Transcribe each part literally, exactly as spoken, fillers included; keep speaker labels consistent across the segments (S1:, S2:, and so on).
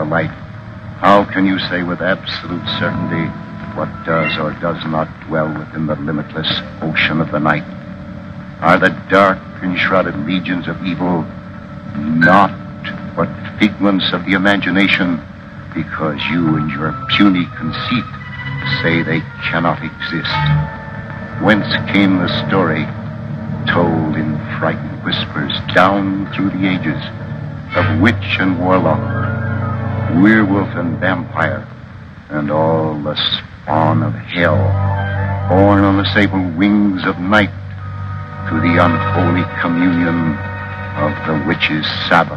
S1: the light. How can you say with absolute certainty what does or does not dwell within the limitless ocean of the night? Are the dark enshrouded legions of evil not but figments of the imagination, because you and your puny conceit say they cannot exist? Whence came the story, told in frightened whispers down through the ages, of witch and warlock, werewolf and vampire, and all the spawn of hell, born on the sable wings of night to the unholy communion of the witch's Sabbath?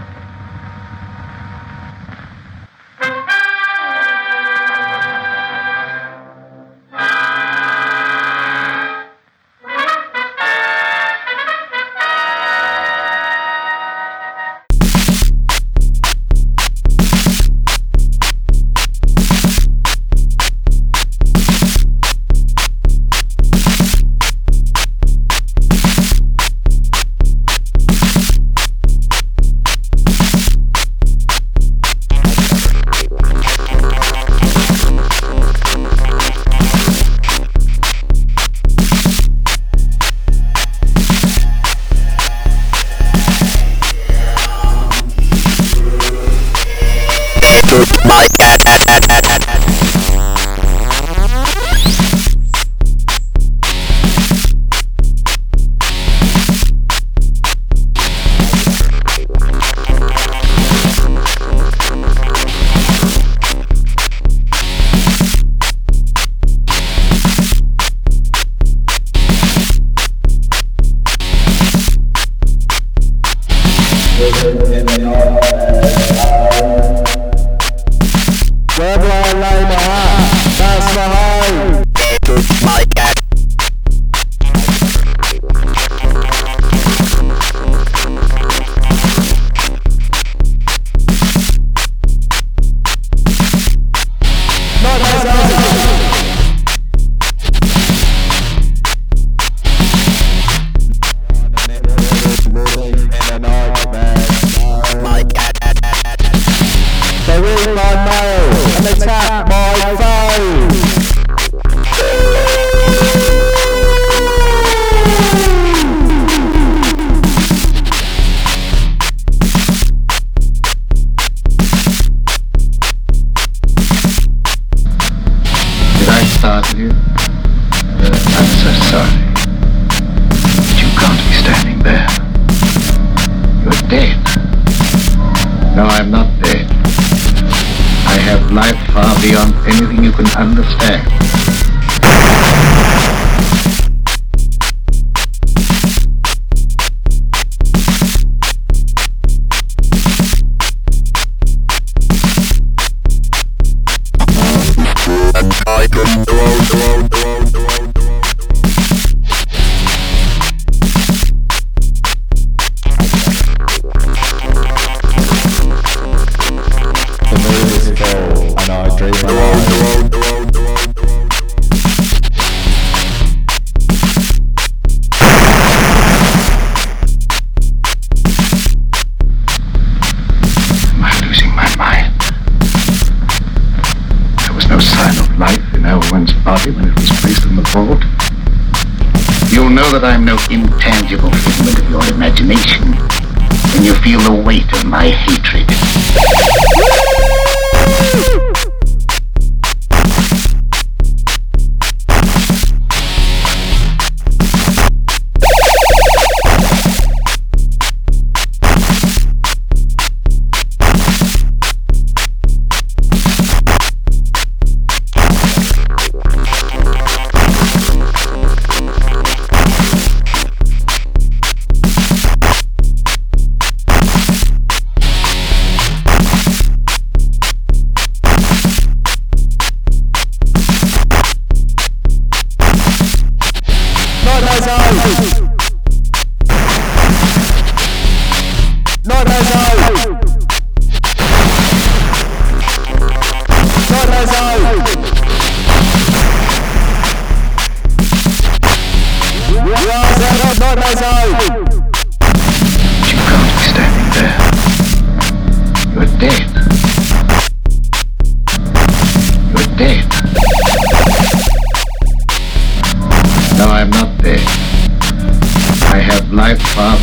S2: I'm no intangible figment of your imagination when you feel the weight of my hatred.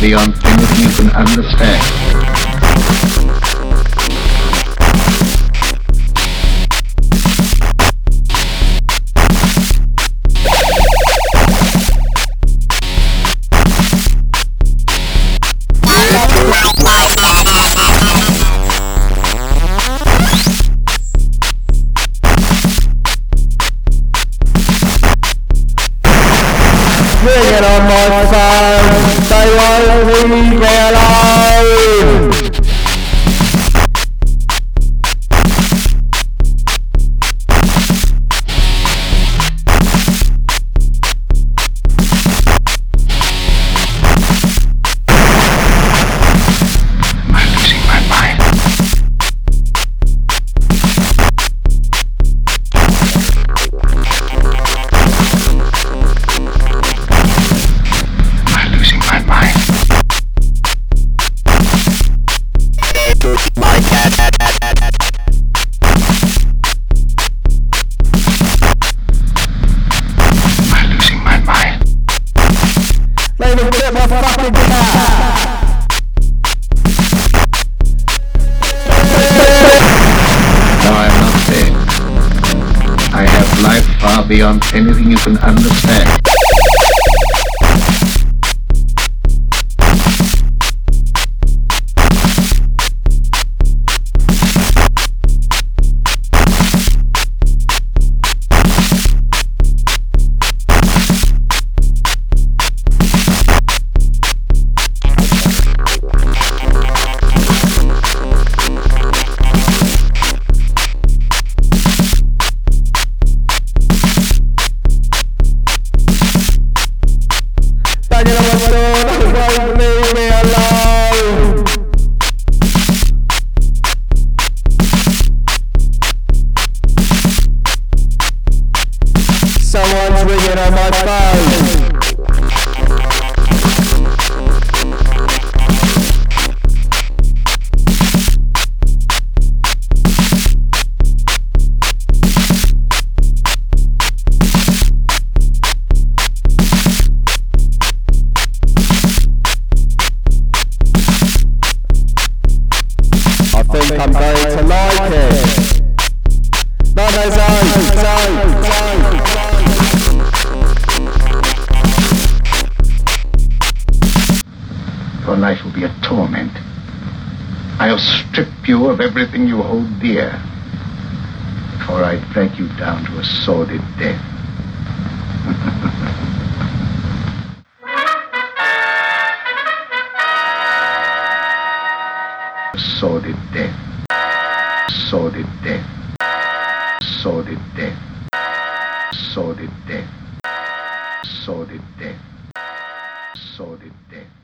S2: beyond anything you can understand.
S3: Bringing on my phone, they won't leave me alone.
S2: Am I losing my mind?
S3: Let me get my fucking car.
S2: No, I'm not dead. I have life far beyond anything you can understand.
S3: Won't leave me alone. Someone's ringing on my phone. I think I'm going to like it. No, no, zone, zone, zone.
S2: Your life will be a torment. I'll strip you of everything you hold dear before I drag you down to a sordid death. Sordid death. Sordid death. Sordid death. Sordid death. Sordid death. Sordid death.